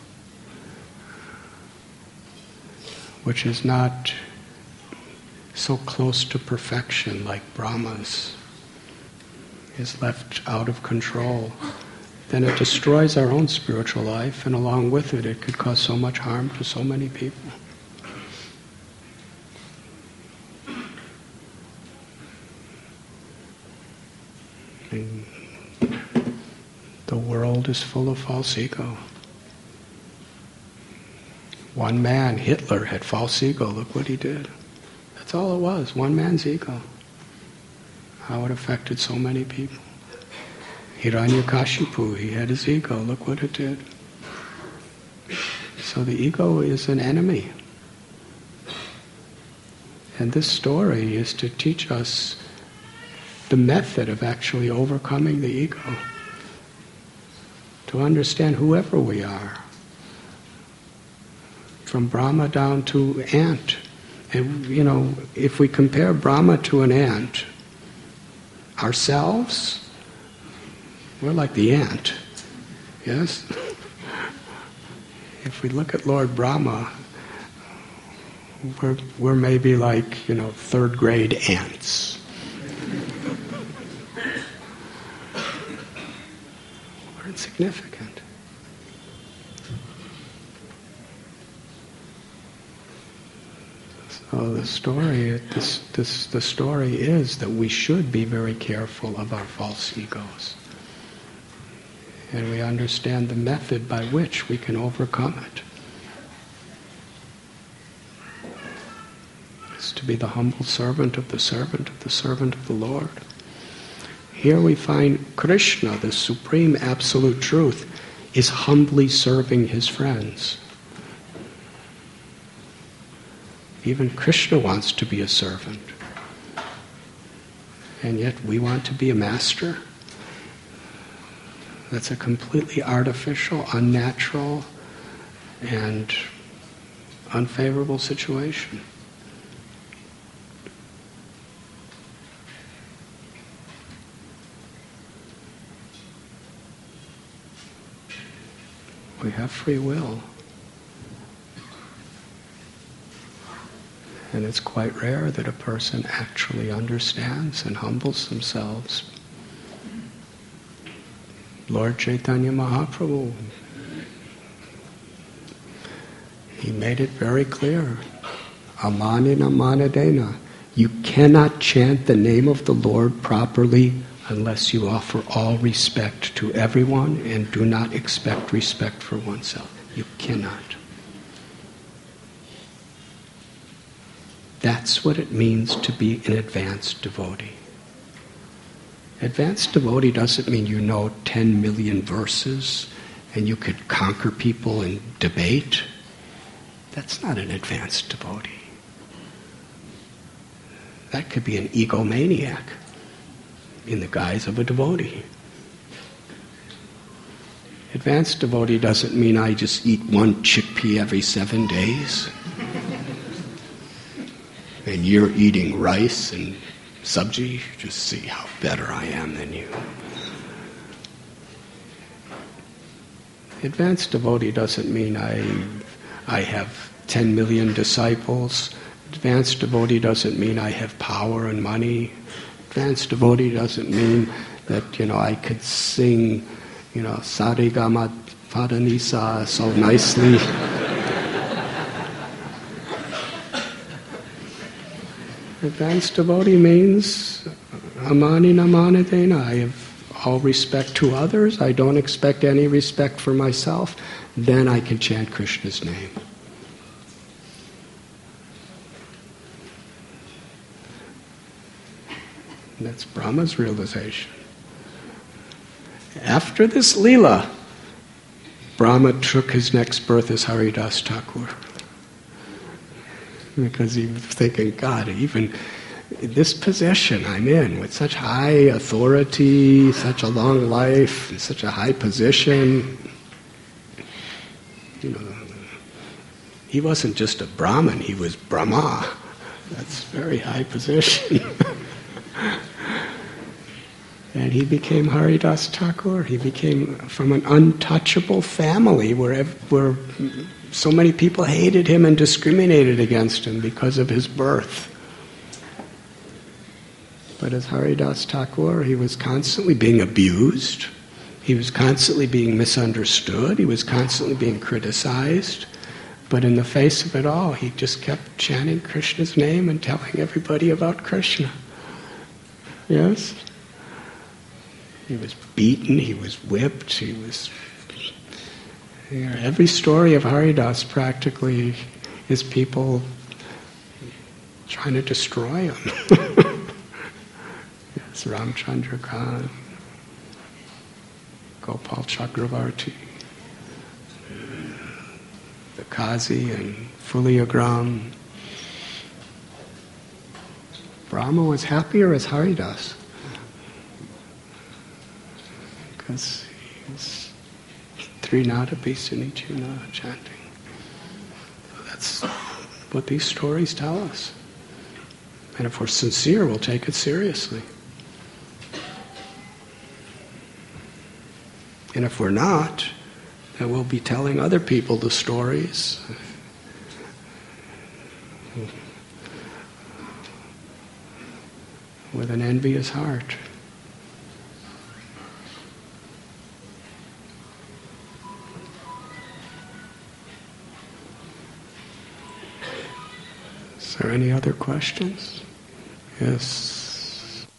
which is not so close to perfection like Brahma's, is left out of control, then it destroys our own spiritual life, and along with it, it could cause so much harm to so many people. And the world is full of false ego. One man, Hitler, had false ego. Look what he did. That's all it was, one man's ego. How it affected so many people. Hiranyakashipu, he had his ego. Look what it did. So the ego is an enemy. And this story is to teach us the method of actually overcoming the ego. To understand whoever we are. From Brahma down to ant. And, you know, if we compare Brahma to an ant, ourselves, we're like the ant. Yes? If we look at Lord Brahma, we're, we're maybe like, you know, third grade ants. We're insignificant. So the story, this, this, the story is that we should be very careful of our false egos. And we understand the method by which we can overcome it. It's to be the humble servant of the servant of the servant of the Lord. Here we find Krishna, the supreme absolute truth, is humbly serving his friends. Even Krishna wants to be a servant. And yet we want to be a master? That's a completely artificial, unnatural, and unfavorable situation. We have free will. And it's quite rare that a person actually understands and humbles themselves. Lord Chaitanya Mahaprabhu, he made it very clear. Amanina manadena. You cannot chant the name of the Lord properly unless you offer all respect to everyone and do not expect respect for oneself. You cannot. That's what it means to be an advanced devotee. Advanced devotee doesn't mean you know ten million verses and you could conquer people in debate, that's not an advanced devotee. That could be an egomaniac in the guise of a devotee. Advanced devotee doesn't mean I just eat one chickpea every seven days. And you're eating rice and sabji, just see how better I am than you. Advanced devotee doesn't mean I, I have ten million disciples. Advanced devotee doesn't mean I have power and money. Advanced devotee doesn't mean that, you know, I could sing, you know, Sarigama Padanisa so nicely. Advanced devotee means amani namanatena. I have all respect to others. I don't expect any respect for myself. Then I can chant Krishna's name. That's Brahma's realization. After this Leela, Brahma took his next birth as Haridas Thakur. Because he was thinking, God, even this position I'm in, with such high authority, such a long life, and such a high position, you know, he wasn't just a Brahmin, he was Brahma. That's a very high position. And he became Haridas Thakur. He became from an untouchable family where, where so many people hated him and discriminated against him because of his birth. But as Haridas Thakur, he was constantly being abused. He was constantly being misunderstood. He was constantly being criticized. But in the face of it all, he just kept chanting Krishna's name and telling everybody about Krishna. Yes? He was beaten, he was whipped, he was... You know, every story of Haridas practically is people trying to destroy him. Yes, Ramchandra Khan, Gopal Chakravarti, the Kazi and Fuliagram. Brahma was happier as Haridas. Because he's Trinadapi Sunichuna chanting. So that's what these stories tell us. And if we're sincere, we'll take it seriously. And if we're not, then we'll be telling other people the stories. With an envious heart. Is there any other questions? Yes.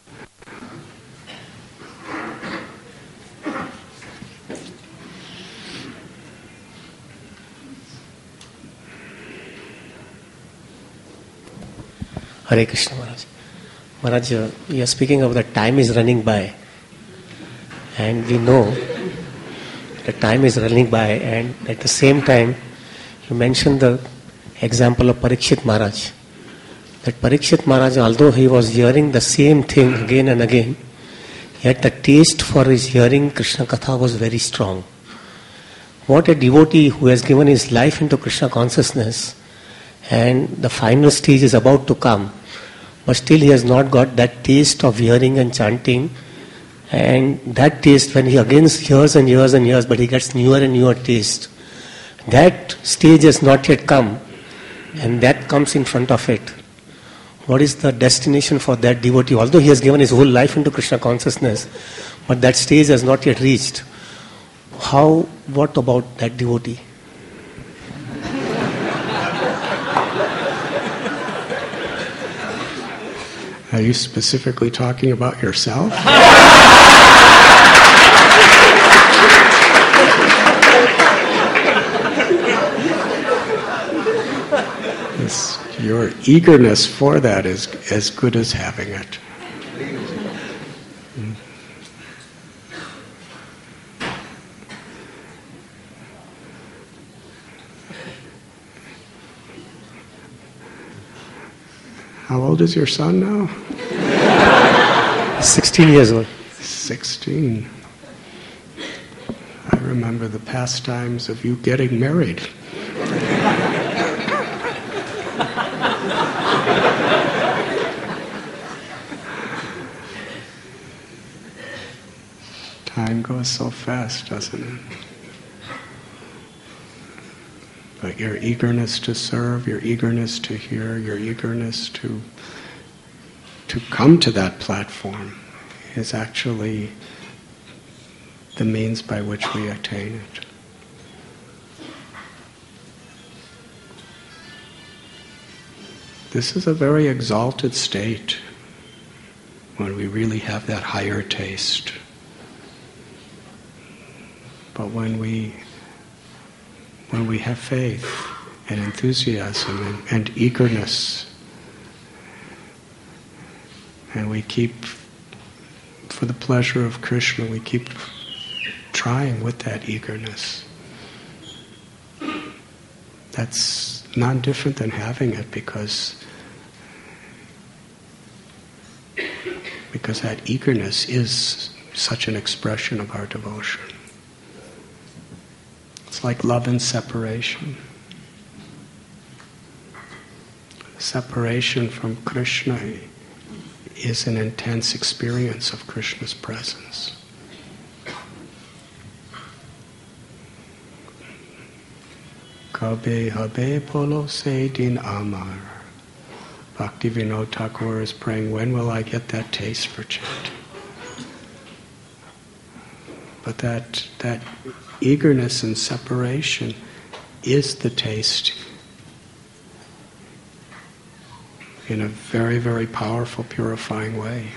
Hare Krishna Maharaj. Maharaj, uh, you are speaking of the time is running by, and we know the time is running by, and at the same time you mentioned the example of Parikshit Maharaj. That Parikshit Maharaj, although he was hearing the same thing again and again, yet the taste for his hearing Krishna Katha was very strong. What a devotee who has given his life into Krishna consciousness, and the final stage is about to come, but still he has not got that taste of hearing and chanting, and that taste, when he again hears and hears and hears, but he gets newer and newer taste. That stage has not yet come, and that comes in front of it. What is the destination for that devotee? Although he has given his whole life into Krishna consciousness, but that stage has not yet reached. How, what about that devotee? Are you specifically talking about yourself? Yes, your eagerness for that is as good as having it. How old is your son now? sixteen years old. Sixteen. I remember the pastimes of you getting married. Time goes so fast, doesn't it? But your eagerness to serve, your eagerness to hear, your eagerness to to come to that platform is actually the means by which we attain it. This is a very exalted state when we really have that higher taste. But when we when we have faith and enthusiasm and, and eagerness, and we keep, for the pleasure of Krishna, we keep trying with that eagerness, that's not different than having it, because because that eagerness is such an expression of our devotion. It's like love and separation. Separation from Krishna is an intense experience of Krishna's presence. Kabe habe polo se din amar. Bhaktivinoda Thakur is praying, when will I get that taste for chanting? But that that eagerness and separation is the taste in a very, very powerful, purifying way.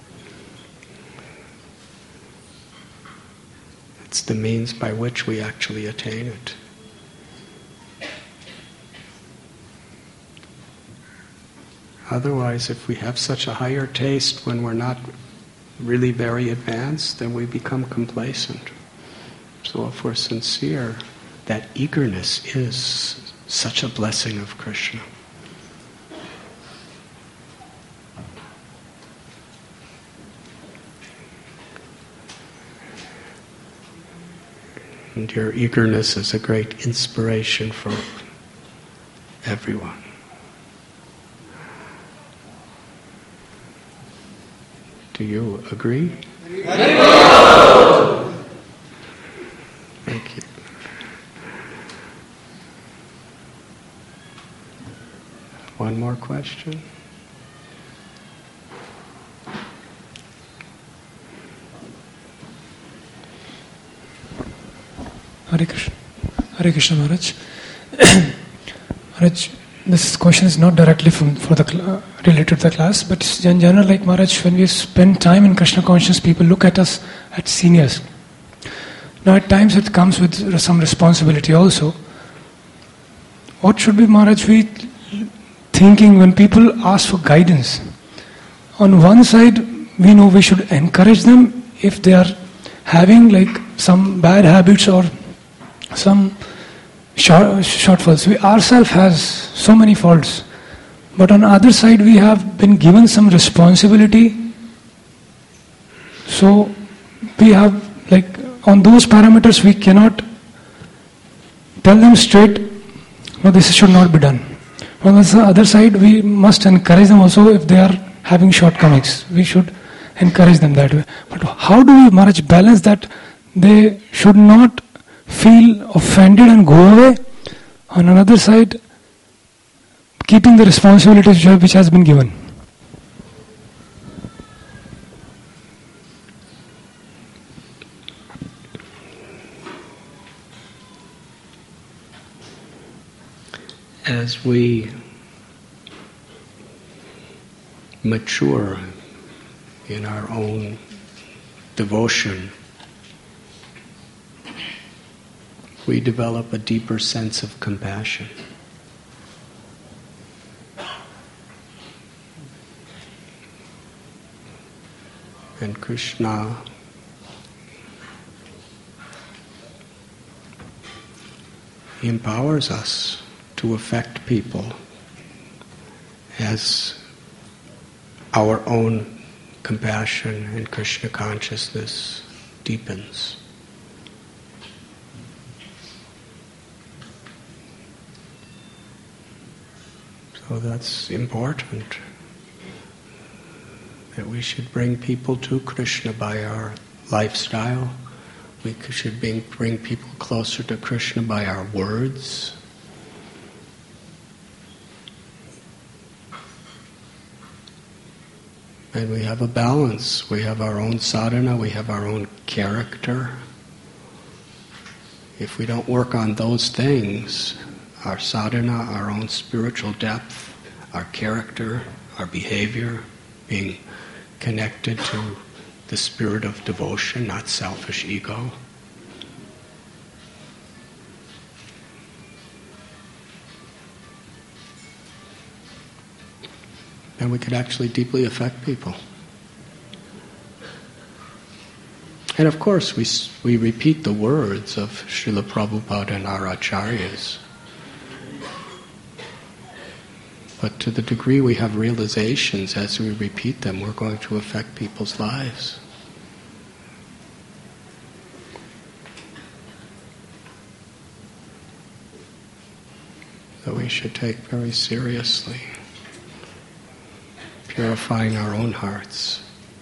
It's the means by which we actually attain it. Otherwise, if we have such a higher taste when we're not really very advanced, then we become complacent. So if we're sincere, that eagerness is such a blessing of Krishna. And your eagerness is a great inspiration for everyone. Do you agree? Thank you. One more question? Hare Krishna. Hare Krishna Maharaj. Maharaj, this question is not directly from for the cl- related to the class, but in general, like Maharaj, when we spend time in Krishna consciousness, people look at us as seniors. Now at times it comes with some responsibility also. What should be, Maharaj, we thinking when people ask for guidance? On one side, we know we should encourage them if they are having like some bad habits or some short, shortfalls. We ourselves has so many faults. But on the other side, we have been given some responsibility. So we have, like, on those parameters, we cannot tell them straight, no, this should not be done. On the other side, we must encourage them also if they are having shortcomings. We should encourage them that way. But how do we, Maharaj, balance that they should not feel offended and go away? On another side, keeping the responsibility which has been given. As we mature in our own devotion, we develop a deeper sense of compassion. And Krishna empowers us to affect people as our own compassion and Krishna consciousness deepens. So that's important, that we should bring people to Krishna by our lifestyle. We should bring, bring people closer to Krishna by our words. And we have a balance. We have our own sadhana, we have our own character. If we don't work on those things, our sadhana, our own spiritual depth, our character, our behavior, being connected to the spirit of devotion, not selfish ego. And we could actually deeply affect people. And of course, we we repeat the words of Srila Prabhupada and our acharyas. But to the degree we have realizations as we repeat them, we're going to affect people's lives. So we should take very seriously purifying our own hearts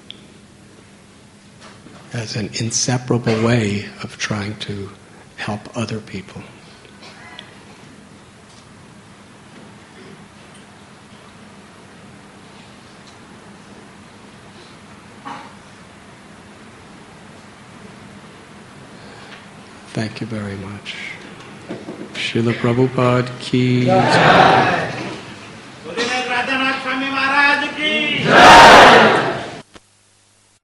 as an inseparable way of trying to help other people. Thank you very much. Srila Prabhupada ki jai.